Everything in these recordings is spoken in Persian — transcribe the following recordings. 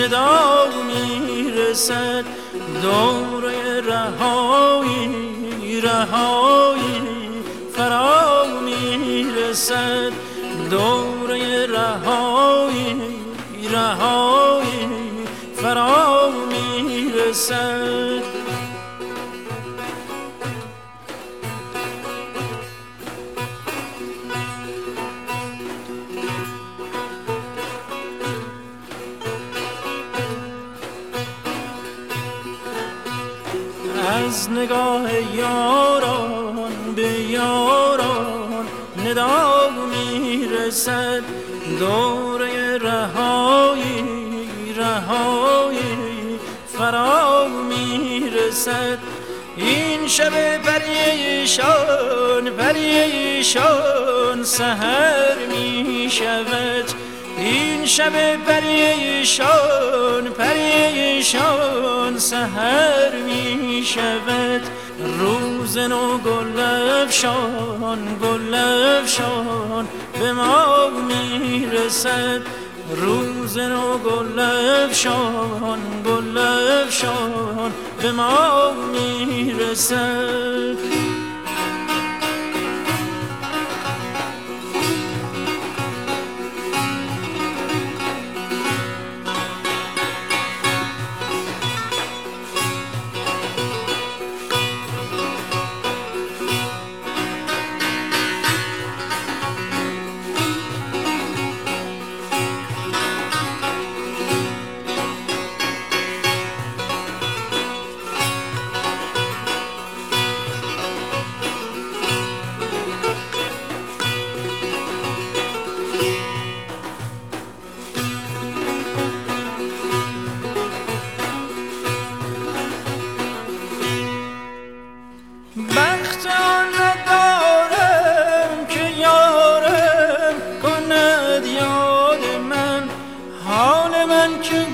ندا میرسد، دوره رهایی رهایی فرا میرسد، دوره رهایی رهایی فرا میرسد. از نگاه یاران به یاران ندا میرسد، دوره رهایی رهایی فرا میرسد. این شب پریشان پریشان سحر میشود، این شب پریشان پریشان سحر میشود. روز نو گل افشان گل افشان به ما میرسد، روز نو گل افشان گل افشان به ما میرسد. بخت آن ندارم که یارم کند یاد من، حال من که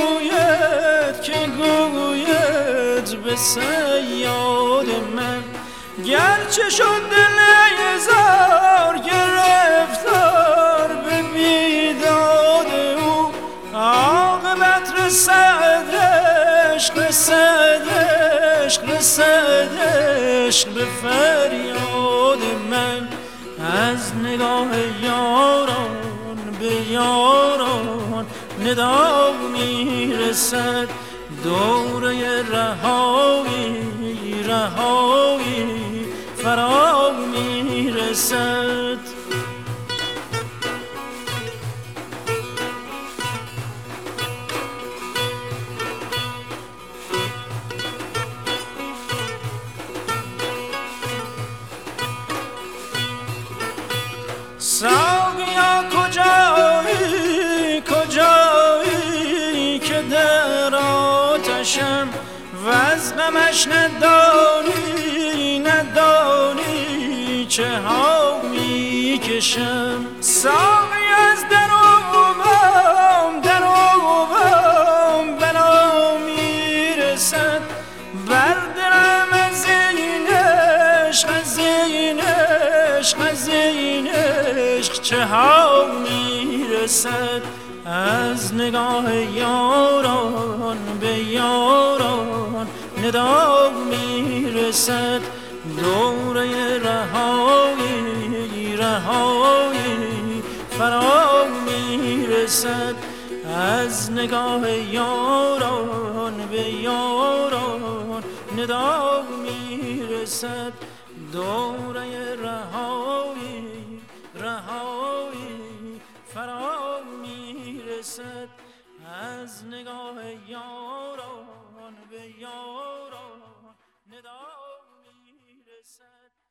گوید به صیاد من. گرچه شد دل زار گرفتار به بیداد او، عاقبت رسد عشق رسد عشق رسد عشق به فریاد من. از نگاه یاران به یاران ندا میرسد، دوره رهایی رهایی فرا میرسد. ساقیا کجایی کجایی که در آتشم، وز غمش ندانی ندانی چه ها میکشم. ساقی از در اوام بلا میرسد، بر دلم از این عشق از این عشق از این عشق چه ها میرسد. از نگاه یاران به یاران ندا میرسد، دوره رهایی رهایی فرا میرسد. از نگاه یاران به یاران ندا میرسد، دوره رهایی رهایی فرا میرسد. از نگاه یاران به یاران ندا میرسد.